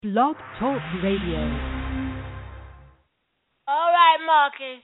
Blog Talk Radio. All right, Marcus.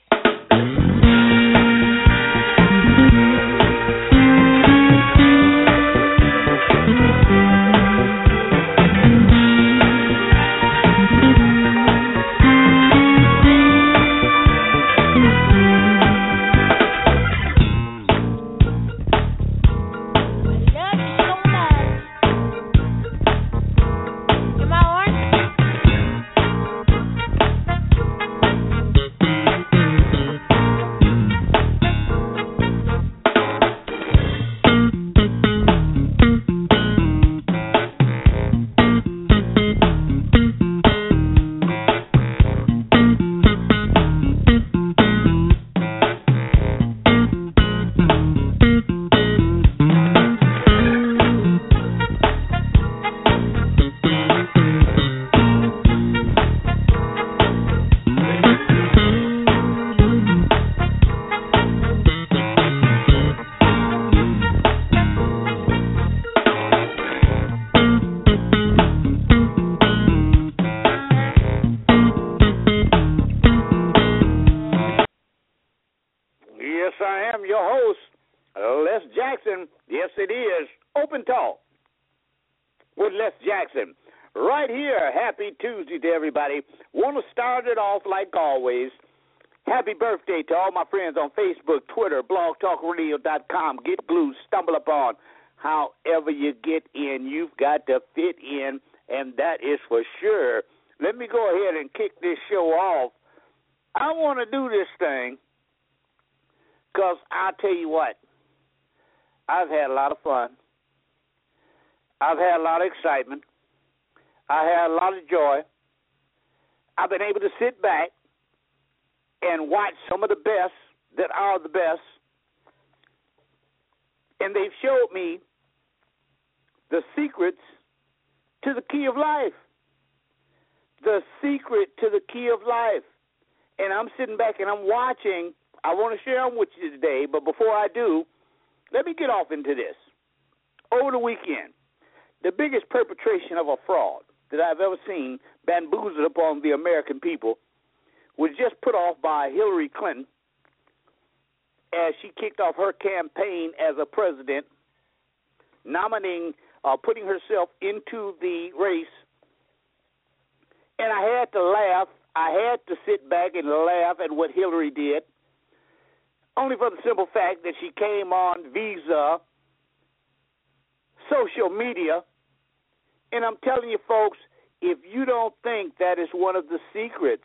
Open Talk with Les Jackson. Right here, happy Tuesday to everybody. Want to start it off like always. Happy birthday to all my friends on Facebook, Twitter, blogtalkradio.com. Get glued, stumble upon. However you get in, you've got to fit in, and that is for sure. Let me go ahead and kick this show off. I want to do this thing because I'll tell you what, I've had a lot of fun. I've had a lot of excitement. I had a lot of joy. I've been able to sit back and watch some of the best that are the best. And they've showed me the secrets to the key of life. The secret to the key of life. And I'm sitting back and I'm watching. I want to share them with you today, but before I do, let me get off into this. Over the weekend, the biggest perpetration of a fraud that I've ever seen bamboozled upon the American people was just put off by Hillary Clinton as she kicked off her campaign as a president, putting herself into the race. And I had to laugh. I had to sit back and laugh at what Hillary did, only for the simple fact that she came on Visa, social media, and I'm telling you, folks, if you don't think that is one of the secrets,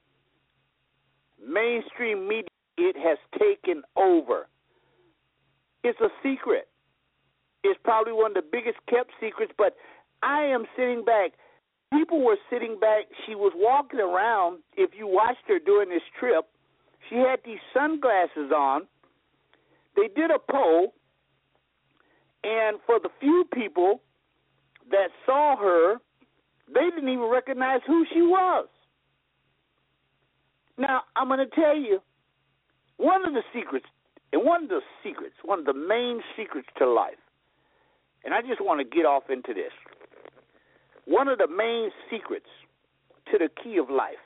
mainstream media, it has taken over. It's a secret. It's probably one of the biggest kept secrets, but I am sitting back. People were sitting back. She was walking around. If you watched her during this trip, she had these sunglasses on. They did a poll, and for the few people that saw her, they didn't even recognize who she was. Now, I'm going to tell you, one of the main secrets to life, and I just want to get off into this. One of the main secrets to the key of life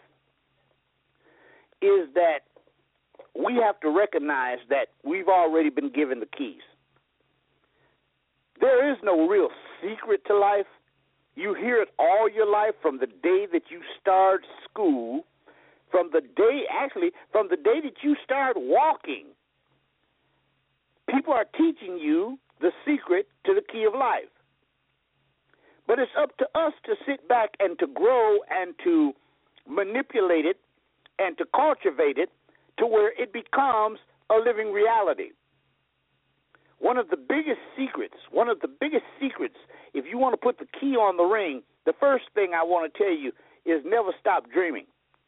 is that we have to recognize that we've already been given the keys. There is no real secret to life. You hear it all your life from the day that you start school, from the day that you start walking. People are teaching you the secret to the key of life. But it's up to us to sit back and to grow and to manipulate it and to cultivate it to where it becomes a living reality. One of the biggest secrets, if you want to put the key on the ring, the first thing I want to tell you is never stop dreaming.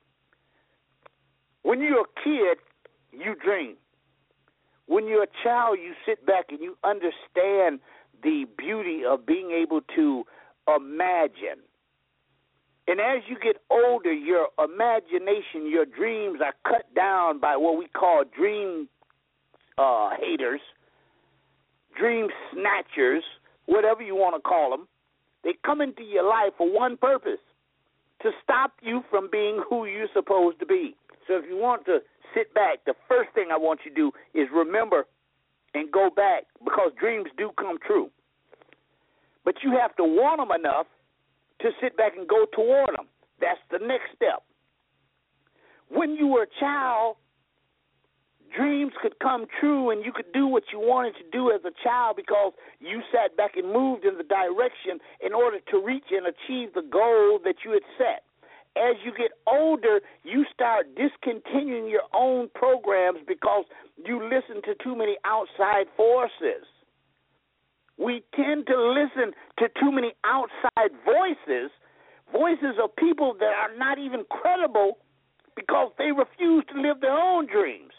When you're a kid, you dream. When you're a child, you sit back and you understand the beauty of being able to imagine. And as you get older, your imagination, your dreams are cut down by what we call dream haters, dream snatchers, whatever you want to call them. They come into your life for one purpose, to stop you from being who you're supposed to be. So if you want to sit back, the first thing I want you to do is remember and go back, because dreams do come true. But you have to want them enough to sit back and go toward them. That's the next step. When you were a child, dreams could come true and you could do what you wanted to do as a child because you sat back and moved in the direction in order to reach and achieve the goal that you had set. As you get older, you start discontinuing your own programs because you listen to too many outside forces. We tend to listen to too many outside voices of people that are not even credible because they refuse to live their own dreams.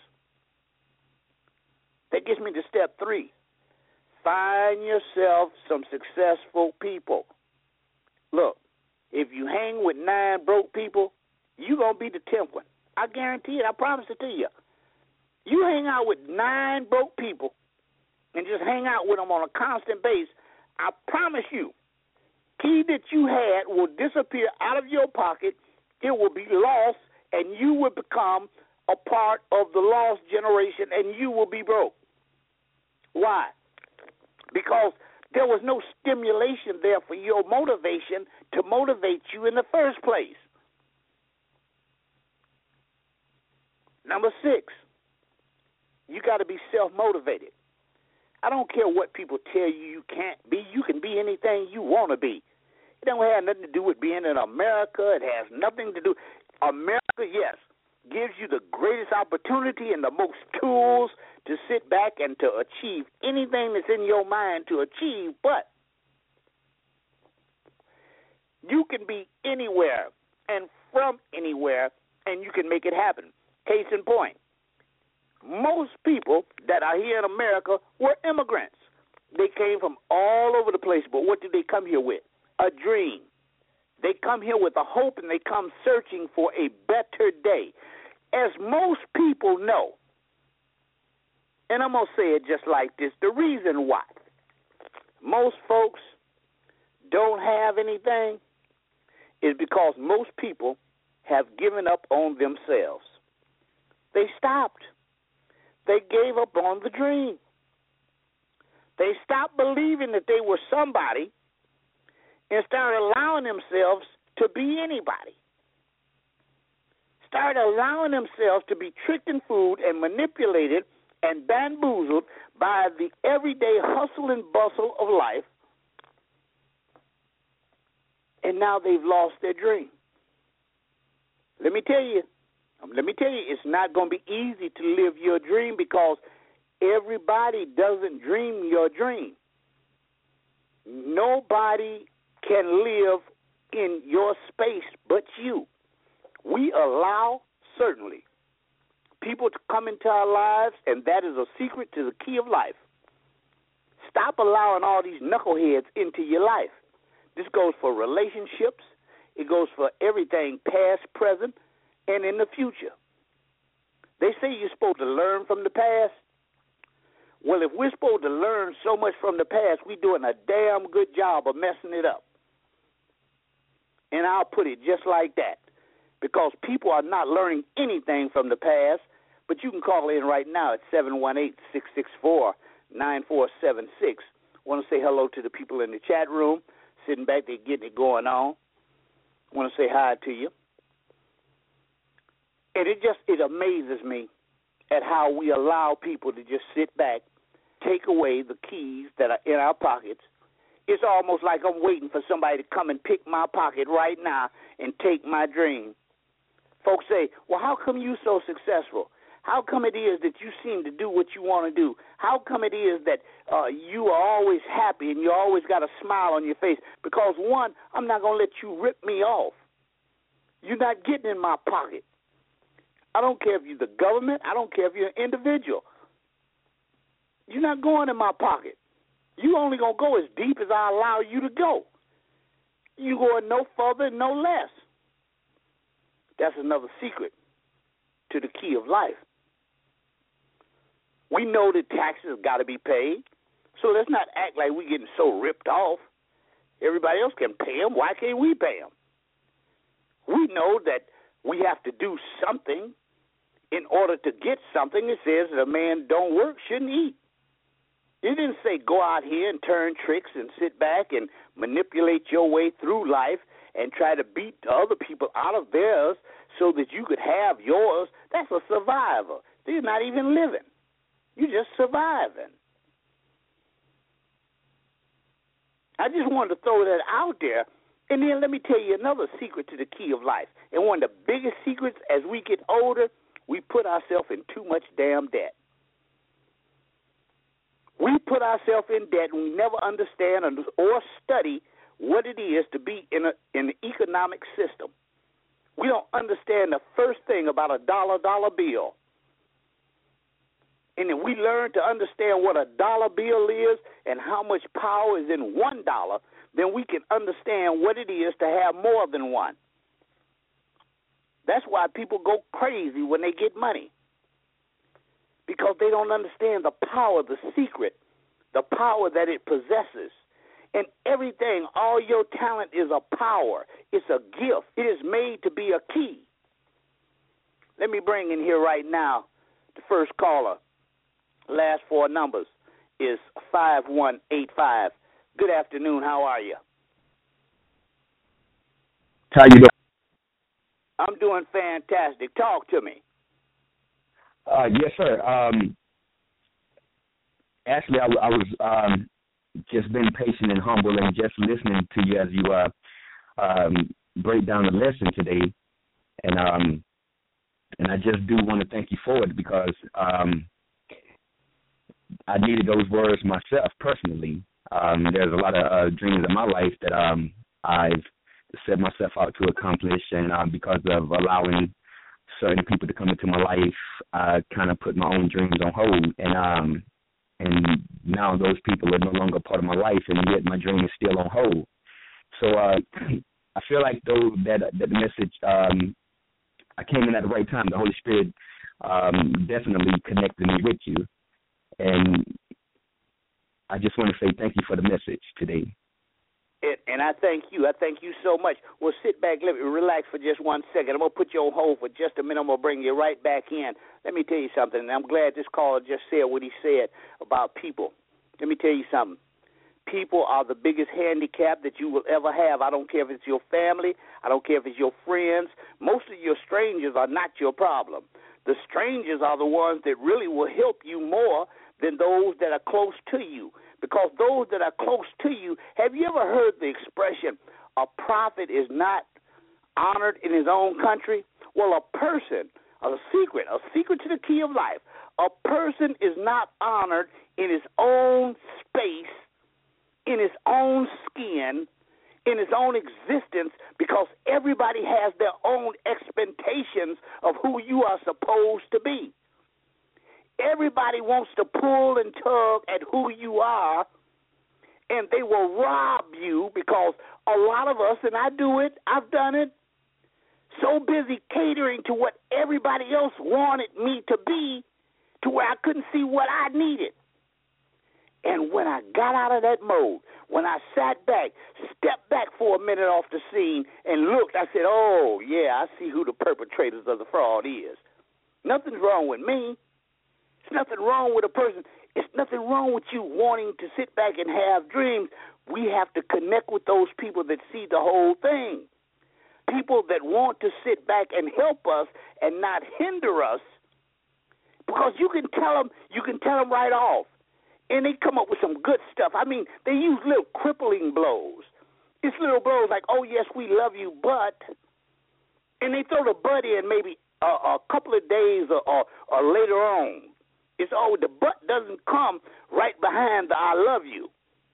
That gets me to step 3. Find yourself some successful people. Look, if you hang with 9 broke people, you're going to be the 10th one. I guarantee it. I promise it to you. You hang out with 9 broke people and just hang out with them on a constant basis, I promise you, key that you had will disappear out of your pocket, it will be lost, and you will become a part of the lost generation, and you will be broke. Why? Because there was no stimulation there for your motivation to motivate you in the first place. Number 6, you got to be self-motivated. I don't care what people tell you can't be. You can be anything you want to be. It don't have nothing to do with being in America. It has nothing to do. America, yes, gives you the greatest opportunity and the most tools to sit back and to achieve anything that's in your mind to achieve, but you can be anywhere and from anywhere, and you can make it happen. Case in point, most people that are here in America were immigrants. They came from all over the place, but what did they come here with? A dream. They come here with a hope, and they come searching for a better day. As most people know, and I'm going to say it just like this, the reason why most folks don't have anything is because most people have given up on themselves. They stopped. They gave up on the dream. They stopped believing that they were somebody and started allowing themselves to be anybody. Started allowing themselves to be tricked and fooled and manipulated and bamboozled by the everyday hustle and bustle of life, and now they've lost their dream. Let me tell you, it's not going to be easy to live your dream because everybody doesn't dream your dream. Nobody can live in your space but you. We allow, certainly, people to come into our lives, and that is a secret to the key of life. Stop allowing all these knuckleheads into your life. This goes for relationships. It goes for everything past, present, and in the future. They say you're supposed to learn from the past. Well, if we're supposed to learn so much from the past, we're doing a damn good job of messing it up. And I'll put it just like that. Because people are not learning anything from the past, but you can call in right now at 718-664-9476. Want to say hello to the people in the chat room, sitting back there getting it going on. Want to say hi to you. And it amazes me at how we allow people to just sit back, take away the keys that are in our pockets. It's almost like I'm waiting for somebody to come and pick my pocket right now and take my dream. Folks say, well, how come you so successful? How come it is that you seem to do what you want to do? How come it is that you are always happy and you always got a smile on your face? Because, one, I'm not going to let you rip me off. You're not getting in my pocket. I don't care if you're the government. I don't care if you're an individual. You're not going in my pocket. You only going to go as deep as I allow you to go. You going no further, no less. That's another secret to the key of life. We know that taxes got to be paid, so let's not act like we're getting so ripped off. Everybody else can pay them. Why can't we pay them? know that we have to do something in order to get something. It says that a man don't work, shouldn't eat. It didn't say go out here and turn tricks and sit back and manipulate your way through life and try to beat other people out of theirs so that you could have yours. That's a survivor. You're not even living. You're just surviving. I just wanted to throw that out there. And then let me tell you another secret to the key of life. And one of the biggest secrets as we get older, we put ourselves in too much damn debt. We put ourselves in debt and we never understand or study what it is to be in an economic system. We don't understand the first thing about a dollar bill. And if we learn to understand what a dollar bill is and how much power is in $1, then we can understand what it is to have more than one. That's why people go crazy when they get money, because they don't understand the power, the secret, the power that it possesses. And everything, all your talent is a power. It's a gift. It is made to be a key. Let me bring in here right now the first caller. Last four numbers is 5185. Good afternoon. How are you? How you doing? I'm doing fantastic. Talk to me. Yes, sir. Actually, I was just being patient and humble and just listening to you as you break down the lesson today. And I just do want to thank you for it, because I needed those words myself personally. There's a lot of dreams in my life that I've set myself out to accomplish, and because of allowing certain people to come into my life, I kind of put my own dreams on hold, and now those people are no longer part of my life, and yet my dream is still on hold. So I feel like though that the message, I came in at the right time. The Holy Spirit definitely connected me with you, and I just want to say thank you for the message today. And I thank you. I thank you so much. Well, sit back. Let me relax for just 1 second. I'm going to put you on hold for just a minute. I'm going to bring you right back in. Let me tell you something, and I'm glad this caller just said what he said about people. Let me tell you something. People are the biggest handicap that you will ever have. I don't care if it's your family. I don't care if it's your friends. Most of your strangers are not your problem. The strangers are the ones that really will help you more than those that are close to you. Because those that are close to you, have you ever heard the expression, a prophet is not honored in his own country? Well, a secret to the key of life, a person is not honored in his own space, in his own skin, in his own existence, because everybody has their own expectations of who you are supposed to be. Everybody wants to pull and tug at who you are, and they will rob you, because a lot of us, and I do it, I've done it, so busy catering to what everybody else wanted me to be, to where I couldn't see what I needed. And when I got out of that mode, when I sat back, stepped back for a minute off the scene and looked, I said, oh, yeah, I see who the perpetrators of the fraud is. Nothing's wrong with me. There's nothing wrong with a person. It's nothing wrong with you wanting to sit back and have dreams. We have to connect with those people that see the whole thing. People that want to sit back and help us and not hinder us, because you can tell them right off, and they come up with some good stuff. I mean, they use little crippling blows. It's little blows like, oh, yes, we love you, but, and they throw the but in maybe a couple of days or later on. It's the but doesn't come right behind the I love you.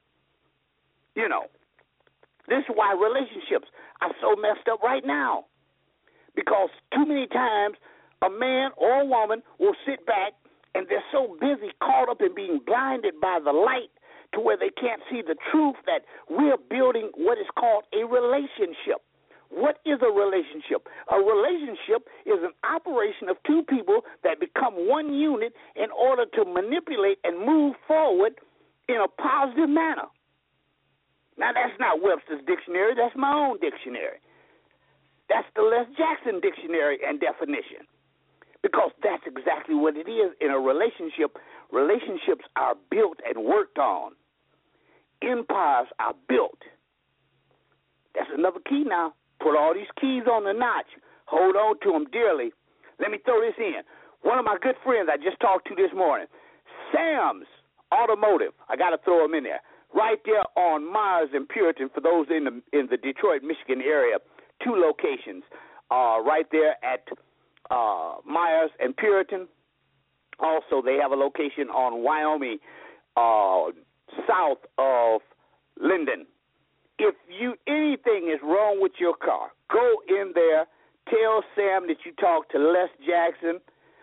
You know, this is why relationships are so messed up right now. Because too many times a man or a woman will sit back and they're so busy caught up in being blinded by the light to where they can't see the truth that we're building what is called a relationship. What is a relationship? A relationship is an operation of two people that become one unit in order to manipulate and move forward in a positive manner. Now, that's not Webster's dictionary. That's my own dictionary. That's the Les Jackson dictionary and definition. Because that's exactly what it is in a relationship. Relationships are built and worked on. Empires are built. That's another key now. Put all these keys on the notch. Hold on to them dearly. Let me throw this in. One of my good friends I just talked to this morning, Sam's Automotive. I got to throw him in there. Right there on Myers and Puritan for those in the Detroit, Michigan area. 2 locations right there at Myers and Puritan. Also, they have a location on Wyoming, south of Linden. If anything is wrong with your car, go in there. Tell Sam that you talked to Les Jackson,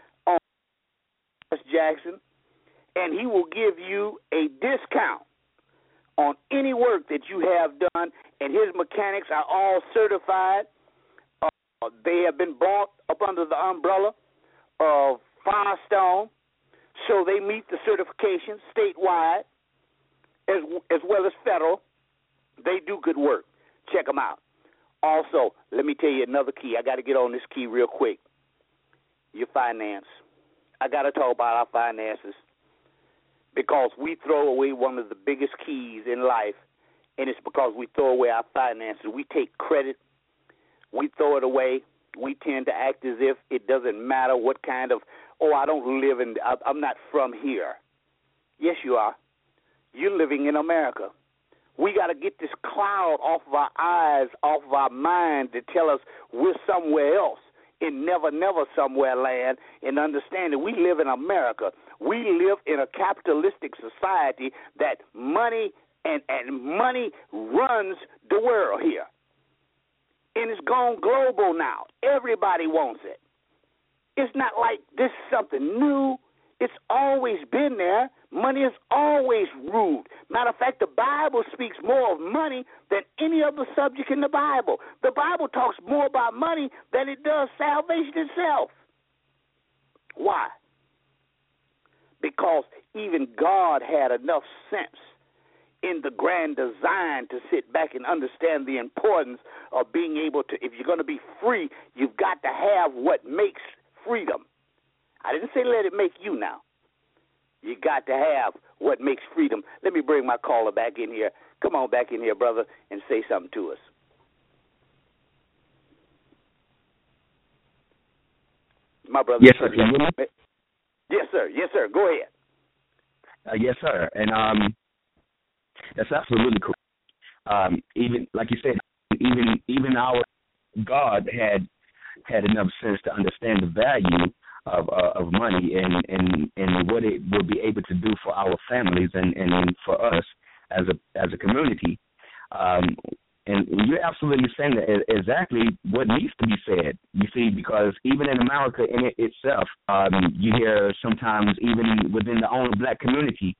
and he will give you a discount on any work that you have done. And his mechanics are all certified. They have been brought up under the umbrella of Firestone, so they meet the certification statewide as well as federal. They do good work. Check them out. Also, let me tell you another key. I got to get on this key real quick. Your finance. I got to talk about our finances because we throw away one of the biggest keys in life, and it's because we throw away our finances. We take credit. We throw it away. We tend to act as if it doesn't matter what kind of, I don't live in, I'm not from here. Yes, you are. You're living in America. We got to get this cloud off of our eyes, off of our mind to tell us we're somewhere else in never, never somewhere land, and understand that we live in America. We live in a capitalistic society that money and money runs the world here. And it's gone global now. Everybody wants it. It's not like this is something new. It's always been there. Money has always ruled. Matter of fact, the Bible speaks more of money than any other subject in the Bible. The Bible talks more about money than it does salvation itself. Why? Because even God had enough sense in the grand design to sit back and understand the importance of being able to, if you're going to be free, you've got to have what makes freedom. I didn't say let it make you now. You got to have what makes freedom. Let me bring my caller back in here. Come on back in here, brother, and say something to us. My brother. Yes, sir. Can you hear me? Yes, sir. Yes, sir. Go ahead. Yes, sir. And that's absolutely correct. Even like you said, even our God had enough sense to understand the value of money and what it will be able to do for our families and for us as a community. And you're absolutely saying that exactly what needs to be said. You see, because even in America in itself, you hear sometimes even within the own black community,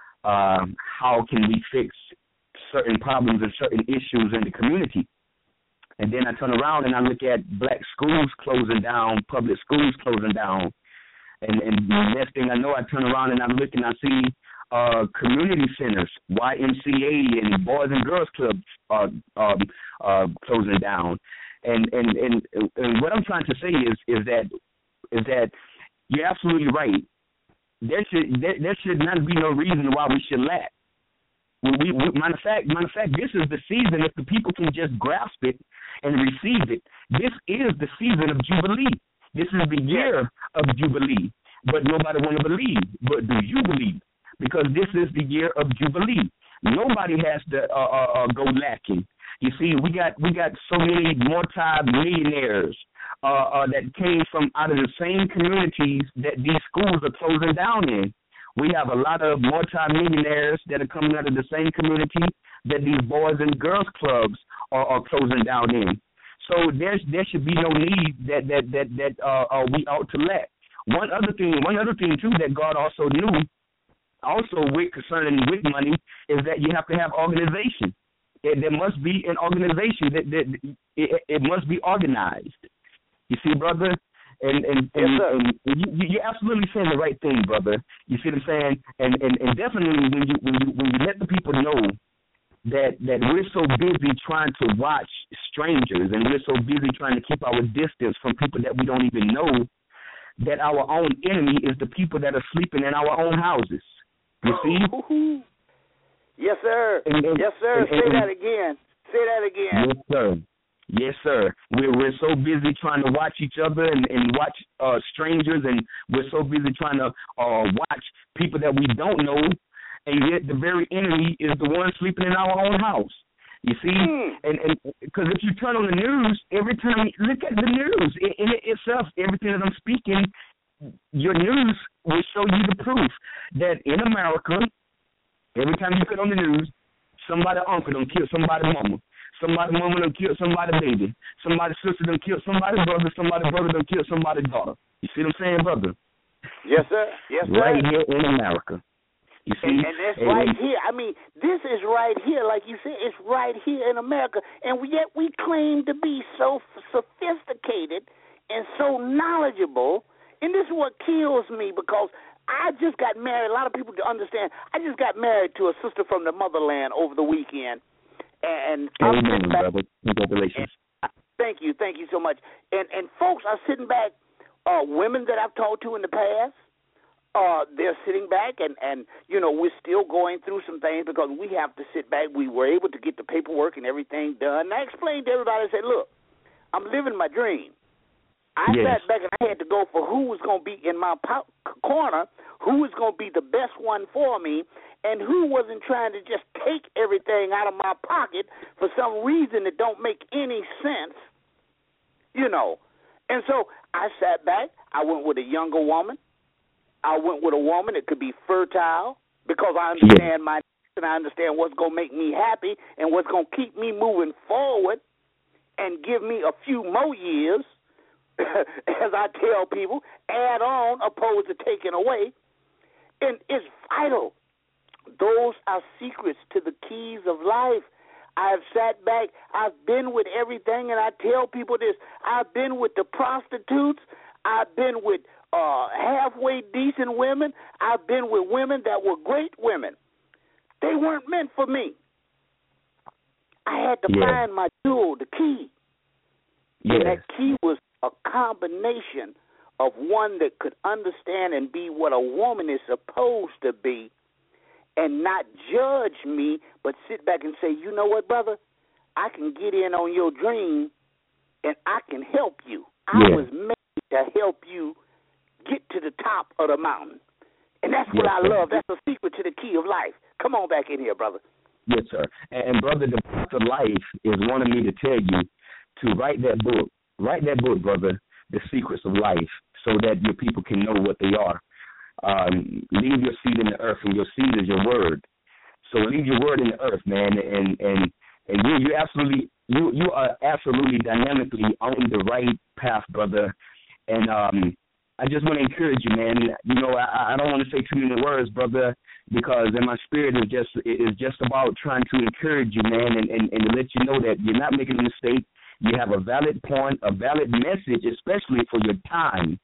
how can we fix certain problems and certain issues in the community? And then I turn around and I look at black schools closing down, public schools closing down. And the next thing I know, I turn around and I look and I see community centers, YMCA and Boys and Girls Clubs closing down. And what I'm trying to say is that you're absolutely right. There should not be no reason why we should lack. Matter of fact, this is the season. If the people can just grasp it and receive it, this is the season of Jubilee. This is the year of Jubilee. But nobody want to believe. But do you believe? Because this is the year of Jubilee. Nobody has to go lacking. You see, we got so many multi-millionaires that came from out of the same communities that these schools are closing down in. We have a lot of multi-millionaires that are coming out of the same community that these Boys and Girls Clubs are closing down in. So there should be no need that we ought to lack. One other thing too that God also knew, concerning money, is that you have to have organization. There must be an organization that it must be organized. You see, brother. And you're absolutely saying the right thing, brother. You see what I'm saying? And definitely when you let the people know that we're so busy trying to watch strangers, and we're so busy trying to keep our distance from people that we don't even know, that our own enemy is the people that are sleeping in our own houses. You see? Yes, sir. Yes, sir. Say that again. Say that again. Yes, sir. Yes, sir. We're so busy trying to watch each other and watch strangers, and we're so busy trying to watch people that we don't know, and yet the very enemy is the one sleeping in our own house. You see? And because if you turn on the news, every time you look at the news, in itself, everything that I'm speaking, your news will show you the proof that in America, every time you put on the news, somebody uncle done killed somebody mama. Somebody mama done killed somebody baby. Somebody sister done killed somebody brother. Somebody brother done killed somebody daughter. You see what I'm saying, brother? Yes, sir. Yes, sir. Right here in America. You see? And that's right here. I mean, this is right here, like you said, it's right here in America. And yet we claim to be so sophisticated and so knowledgeable. And this is what kills me, because I just got married. A lot of people don't understand. I just got married to a sister from the motherland over the weekend. And I'm sitting back. Congratulations. Thank you so much. And folks are sitting back, women that I've talked to in the past, they're sitting back, and you know, we're still going through some things because we have to sit back. We were able to get the paperwork and everything done. And I explained to everybody, I said, look, I'm living my dream. I sat back and I had to go for who was going to be in my corner, who was going to be the best one for me, and who wasn't trying to just take everything out of my pocket for some reason that don't make any sense, you know. And so I sat back. I went with a younger woman. I went with a woman that could be fertile, because I understand my needs and I understand what's going to make me happy and what's going to keep me moving forward and give me a few more years, as I tell people, add on opposed to taking away. And it's vital. Those are secrets to the keys of life. I've sat back. I've been with everything, and I tell people this. I've been with the prostitutes. I've been with halfway decent women. I've been with women that were great women. They weren't meant for me. I had to find my jewel, the key. And that key was a combination of one that could understand and be what a woman is supposed to be, and not judge me, but sit back and say, you know what, brother? I can get in on your dream, and I can help you. I was made to help you get to the top of the mountain. And that's what I love. That's the secret to the key of life. Come on back in here, brother. Yes, sir. And brother, the book of life is wanting me to tell you to write that book. Write that book, brother, The Secrets of Life, so that your people can know what they are. Leave your seed in the earth, and your seed is your word. So leave your word in the earth, man, and you are absolutely dynamically on the right path, brother. And I just want to encourage you, man. You know, I don't want to say too many words, brother, because in my spirit is just about trying to encourage you, man, and to let you know that you're not making a mistake. You have a valid point, a valid message, especially for your time.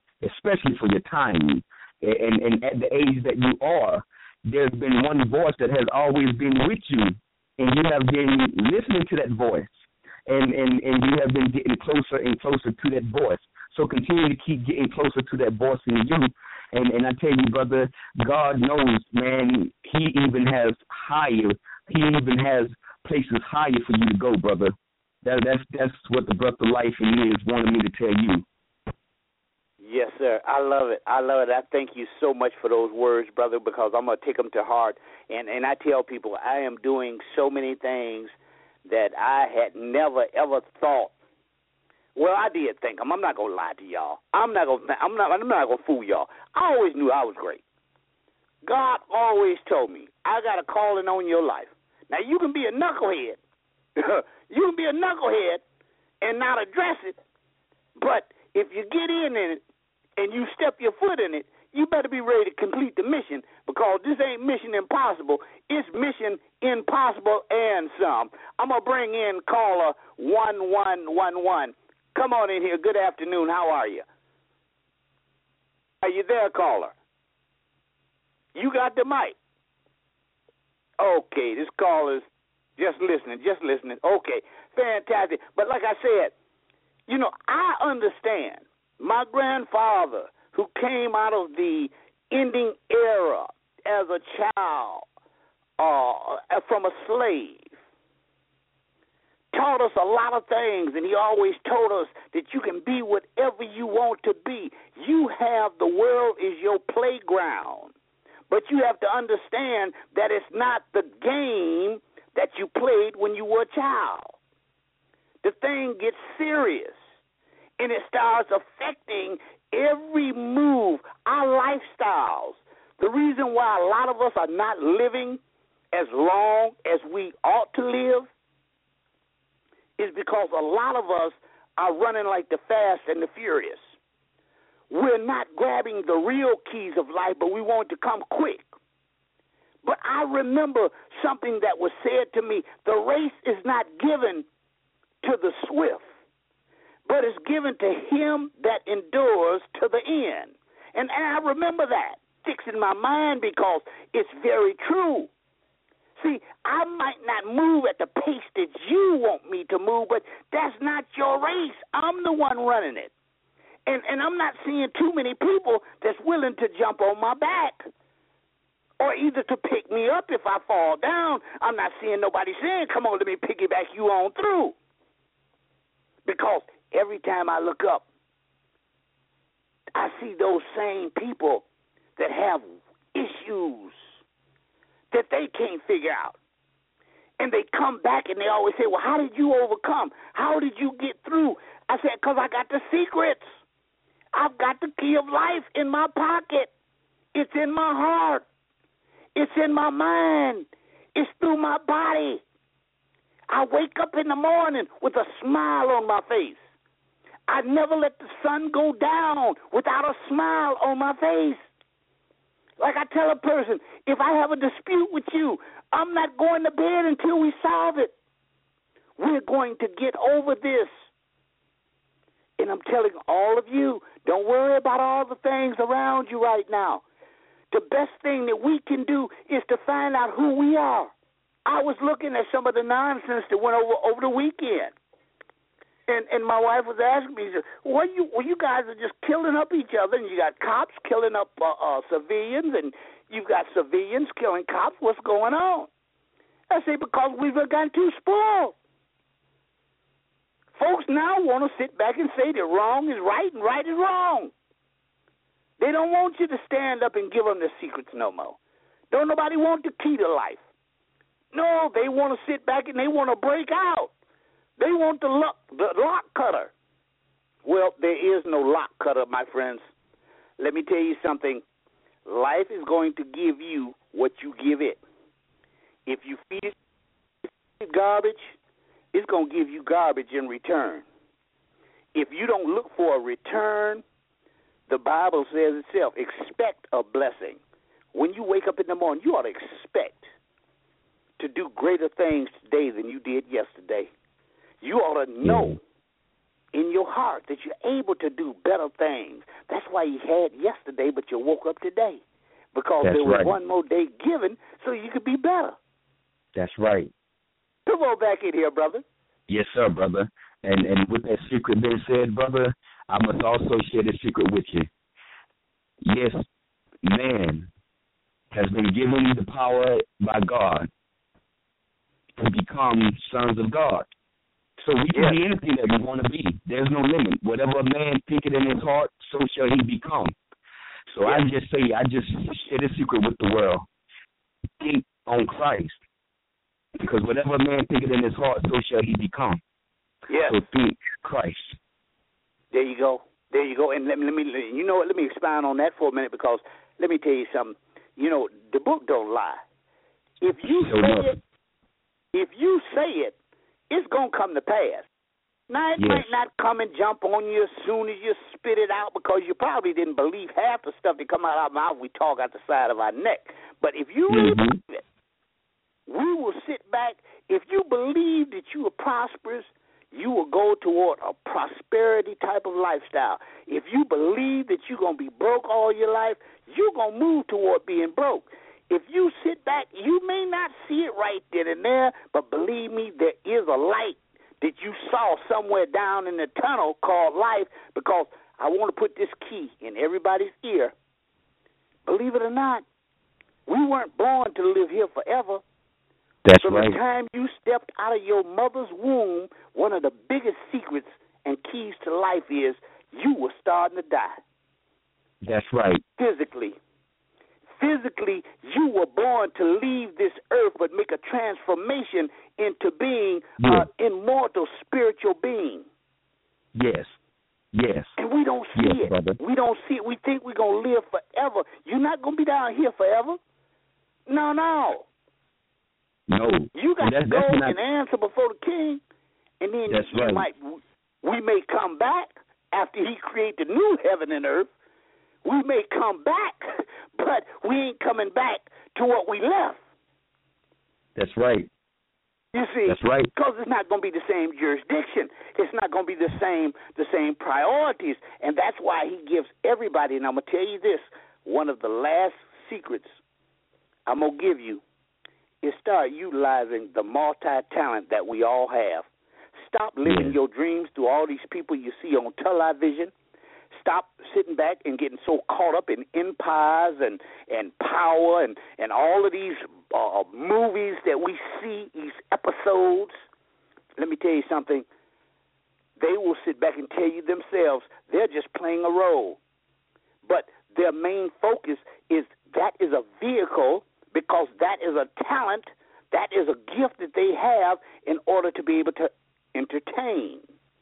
And at the age that you are, there's been one voice that has always been with you, and you have been listening to that voice, and you have been getting closer and closer to that voice. So continue to keep getting closer to that voice in you. And I tell you, brother, God knows, man, He even has places higher for you to go, brother. That's what the breath of life in me is wanting me to tell you. Yes, sir. I love it. I thank you so much for those words, brother, because I'm going to take them to heart. And I tell people I am doing so many things that I had never, ever thought. Well, I did think them. I'm not going to lie to y'all. I'm not going to fool y'all. I always knew I was great. God always told me, I got a calling on your life. Now, you can be a knucklehead. You can be a knucklehead and not address it, but if you get in it and you step your foot in it, you better be ready to complete the mission, because this ain't mission impossible. It's mission impossible and some. I'm going to bring in caller 1111. Come on in here. Good afternoon. How are you? Are you there, caller? You got the mic. Okay, this caller's Just listening. Okay, fantastic. But like I said, I understand. My grandfather, who came out of the Indian era as a child from a slave, taught us a lot of things, and he always told us that you can be whatever you want to be. You have the world is your playground, but you have to understand that it's not the game that you played when you were a child. The thing gets serious, and it starts affecting every move, our lifestyles. The reason why a lot of us are not living as long as we ought to live is because a lot of us are running like the Fast and the Furious. We're not grabbing the real keys of life, but we want it to come quick. But I remember something that was said to me: the race is not given to the swift, but it's given to him that endures to the end. And I remember that fixed in my mind because it's very true. See, I might not move at the pace that you want me to move, but that's not your race. I'm the one running it. And I'm not seeing too many people that's willing to jump on my back or either to pick me up if I fall down. I'm not seeing nobody saying, come on, let me piggyback you on through. Because every time I look up, I see those same people that have issues that they can't figure out. And they come back and they always say, well, how did you overcome? How did you get through? I said, because I got the secrets. I've got the key of life in my pocket. It's in my heart. It's in my mind. It's through my body. I wake up in the morning with a smile on my face. I never let the sun go down without a smile on my face. Like I tell a person, if I have a dispute with you, I'm not going to bed until we solve it. We're going to get over this. And I'm telling all of you, don't worry about all the things around you right now. The best thing that we can do is to find out who we are. I was looking at some of the nonsense that went over the weekend. And my wife was asking me, she said, well, you guys are just killing up each other, and you got cops killing up civilians, and you've got civilians killing cops. What's going on? I say, because we've gotten too spoiled. Folks now want to sit back and say that wrong is right and right is wrong. They don't want you to stand up and give them the secrets no more. Don't nobody want the key to life. No, they want to sit back and they want to break out. They want the lock cutter. Well, there is no lock cutter, my friends. Let me tell you something. Life is going to give you what you give it. If you feed it garbage, it's going to give you garbage in return. If you don't look for a return, the Bible says itself, expect a blessing. When you wake up in the morning, you ought to expect to do greater things today than you did yesterday. You ought to know in your heart that you're able to do better things. That's why you had yesterday, but you woke up today. Because there was one more day given so you could be better. That's right. Come on back in here, brother. Yes, sir, brother. And with that secret being said, brother, I must also share this secret with you. Yes, man has been given the power by God to become sons of God. So we can be anything that we want to be. There's no limit. Whatever a man thinketh in his heart, so shall he become. So I just share this secret with the world. Think on Christ. Because whatever a man thinketh in his heart, so shall he become. Yes. So think Christ. There you go. There you go. And let me you know what? Let me expound on that for a minute, because let me tell you something. You know, the book don't lie. If you say it, it's gonna come to pass. Now it might not come and jump on you as soon as you spit it out, because you probably didn't believe half the stuff that come out of our mouth. We talk out the side of our neck. But if you really believe it, we will sit back. If you believe that you are prosperous, you will go toward a prosperity type of lifestyle. If you believe that you're going to be broke all your life, you're going to move toward being broke. if you sit back, you may not see it right then and there, but believe me, there is a light that you saw somewhere down in the tunnel called life, because I want to put this key in everybody's ear. Believe it or not, we weren't born to live here forever. That's From right. the time you stepped out of your mother's womb, one of the biggest secrets and keys to life is you were starting to die. That's right. Physically, you were born to leave this earth but make a transformation into being an immortal spiritual being. Yes. Yes. And we don't see it. Brother. We don't see it. We think we're going to live forever. You're not going to be down here forever. No. No. You got to go and answer before the king. And then we may come back after he created the new heaven and earth. We may come back, but we ain't coming back to what we left. That's right. You see, that's right. Because it's not going to be the same jurisdiction. It's not going to be the same priorities, and that's why he gives everybody. And I'm going to tell you this: one of the last secrets I'm going to give you is start utilizing the multi-talent that we all have. Stop living your dreams through all these people you see on television. Stop sitting back and getting so caught up in empires and power and all of these movies that we see, these episodes. Let me tell you something. They will sit back and tell you themselves they're just playing a role. But their main focus is that is a vehicle, because that is a talent, that is a gift that they have in order to be able to entertain.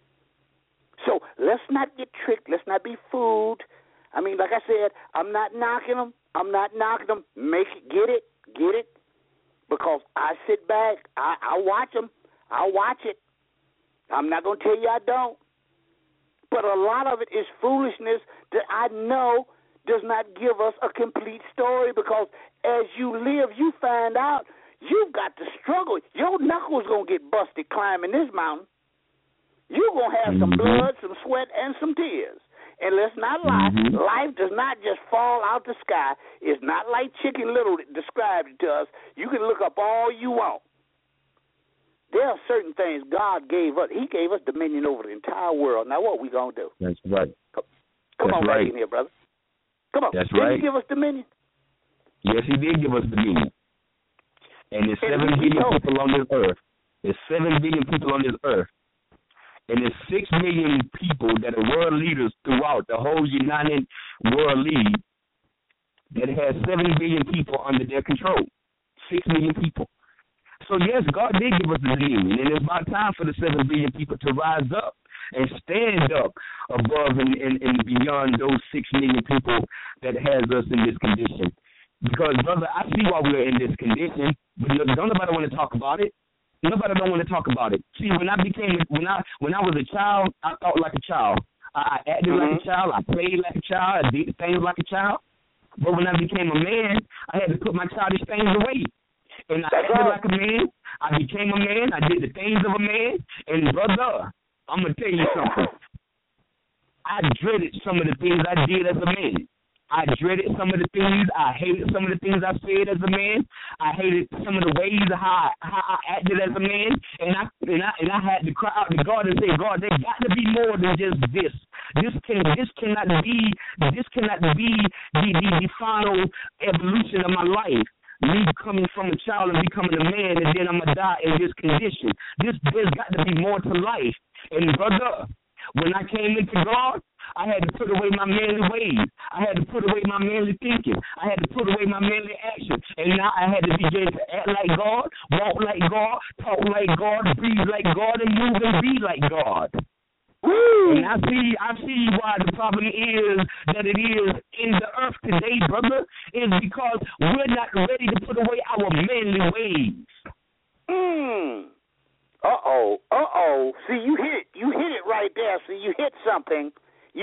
So let's not get tricked. Let's not be fooled. I mean, like I said, I'm not knocking them. Make it, get it. Because I sit back, I watch them. I watch it. I'm not going to tell you I don't. But a lot of it is foolishness that I know does not give us a complete story, because as you live, you find out you've got to struggle. Your knuckles going to get busted climbing this mountain. You're going to have some blood, some sweat, and some tears. And let's not lie, life does not just fall out the sky. It's not like Chicken Little described it to us. You can look up all you want. There are certain things God gave us. He gave us dominion over the entire world. Now what we going to do? That's right. Come on back in here, brother. Come on. That's Didn't right. he give us dominion? Yes, he did give us dominion. And there's 7 billion people on this earth. There's 7 billion people on this earth. And there's 6 million people that are world leaders throughout the whole United World League that has 7 billion people under their control. 6 million people. So, yes, God did give us the dominion, and it's about time for the 7 billion people to rise up and stand up above and beyond those 6 million people that has us in this condition. Because, brother, I see why we're in this condition, but don't nobody want to talk about it. Nobody don't want to talk about it. See, when I was a child, I thought like a child. I acted like a child. I played like a child. I did things like a child. But when I became a man, I had to put my childish things away. And I acted like a man. I became a man. I did the things of a man. And, brother, I'm going to tell you something. I dreaded some of the things I did as a man. I dreaded some of the things. I hated some of the things I said as a man. I hated some of the ways how I acted as a man. And I had to cry out to God and say, God, there got to be more than just this. This cannot be the final evolution of my life. Me coming from a child and becoming a man, and then I'm gonna die in this condition. There's got to be more to life. And brother, when I came into God, I had to put away my manly ways. I had to put away my manly thinking. I had to put away my manly action. And now I had to begin to act like God, walk like God, talk like God, breathe like God, and move and be like God. Woo! And I see why the problem is that it is in the earth today, brother, is because we're not ready to put away our manly ways. See, you hit it right there. See, you hit something.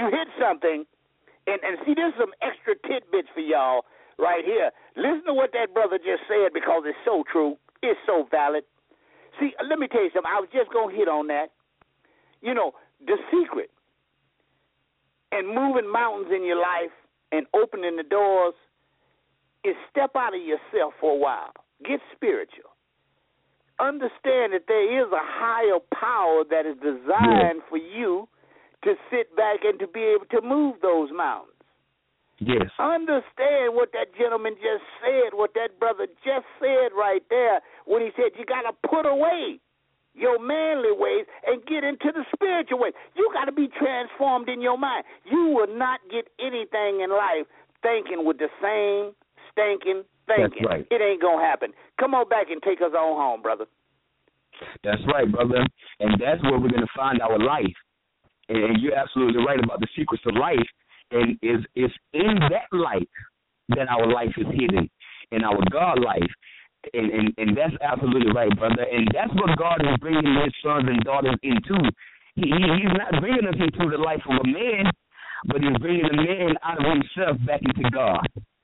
And see, there's some extra tidbits for y'all right here. Listen to what that brother just said, because it's so true. It's so valid. See, let me tell you something. I was just going to hit on that. You know, the secret in moving mountains in your life and opening the doors is step out of yourself for a while. Get spiritual. Understand that there is a higher power that is designed for you to sit back and to be able to move those mountains. Yes. Understand what that gentleman just said, what that brother just said right there when he said you got to put away your manly ways and get into the spiritual ways. You got to be transformed in your mind. You will not get anything in life thinking with the same stinking thinking. That's right. It ain't going to happen. Come on back and take us on home, brother. That's right, brother. And that's where we're going to find our life. And you're absolutely right about the secrets of life. And it's in that light that our life is hidden, in our God life. And that's absolutely right, brother. And that's what God is bringing his sons and daughters into. He's not bringing us into the life of a man, but he's bringing the man out of himself back into God.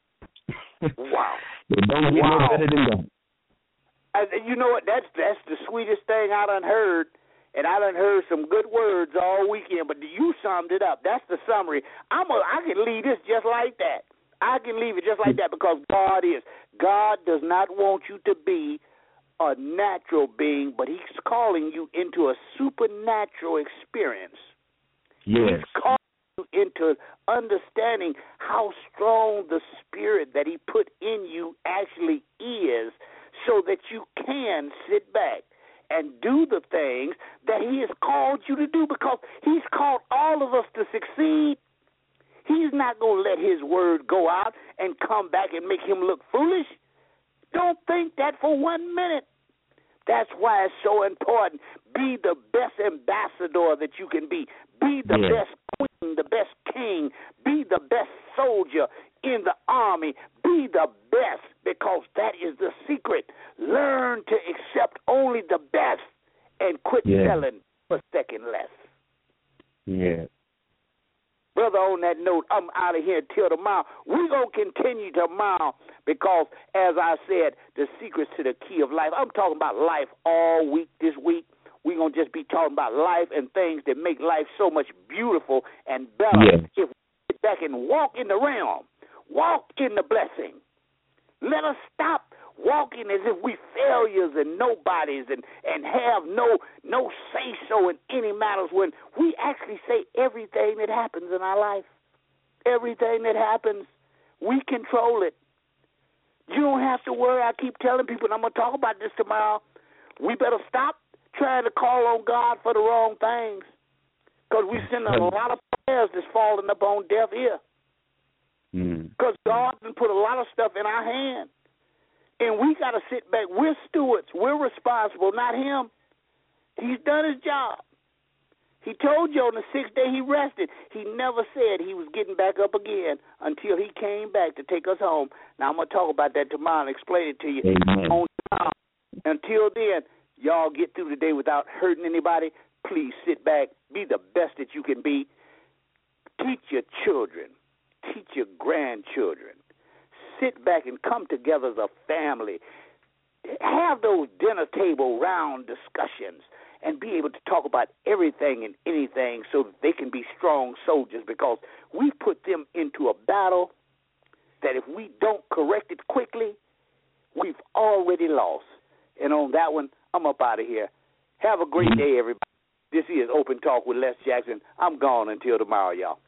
Wow. Don't get no better than that. You know what? That's the sweetest thing I done heard. And I done heard some good words all weekend, but you summed it up. That's the summary. I can leave this just like that. I can leave it just like that because God is. God does not want you to be a natural being, but he's calling you into a supernatural experience. Yes. He's calling you into understanding how strong the spirit that he put in you actually is so that you can sit back and do the things that he has called you to do because he's called all of us to succeed. He's not going to let his word go out and come back and make him look foolish. Don't think that for 1 minute. That's why it's so important. Be the best ambassador that you can be. Be the best queen, the best king. Be the best soldier in the army. Be the best because that is the secret. Learn to accept only the best and quit selling for second less. Yeah. Brother, on that note, I'm out of here until tomorrow. We're going to continue tomorrow because, as I said, the secrets to the key of life. I'm talking about life all week this week. We're going to just be talking about life and things that make life so much beautiful and better if we get back and walk in the realm, walk in the blessing. Let us stop walking as if we failures and nobodies and have no say-so in any matters when we actually say everything that happens in our life. Everything that happens, we control it. You don't have to worry. I keep telling people, and I'm going to talk about this tomorrow, we better stop trying to call on God for the wrong things because we send a lot of prayers that's falling up on deaf ear because God has put a lot of stuff in our hand. And we got to sit back. We're stewards. We're responsible, not him. He's done his job. He told you on the sixth day he rested. He never said he was getting back up again until he came back to take us home. Now, I'm going to talk about that tomorrow and explain it to you. On tomorrow. Until then, y'all get through the day without hurting anybody. Please sit back. Be the best that you can be. Teach your children. Teach your grandchildren. Sit back and come together as a family. Have those dinner table round discussions and be able to talk about everything and anything so that they can be strong soldiers because we put them into a battle that if we don't correct it quickly, we've already lost. And on that one, I'm up out of here. Have a great day, everybody. This is Open Talk with Les Jackson. I'm gone until tomorrow, y'all.